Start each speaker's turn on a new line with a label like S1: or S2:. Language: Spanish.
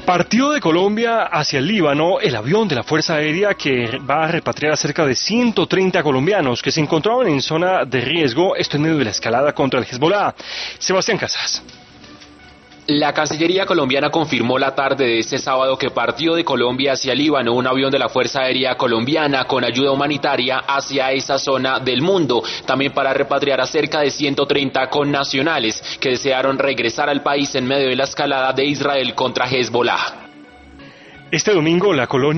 S1: Partió de Colombia hacia el Líbano el avión de la Fuerza Aérea que va a repatriar a cerca de 130 colombianos que se encontraban en zona de riesgo, esto en medio de la escalada contra el Hezbollah. Sebastián Casas.
S2: La Cancillería colombiana confirmó la tarde de este sábado que partió de Colombia hacia Líbano un avión de la Fuerza Aérea colombiana con ayuda humanitaria hacia esa zona del mundo, también para repatriar a cerca de 130 connacionales que desearon regresar al país en medio de la escalada de Israel contra Hezbollah.
S1: Este domingo la colonia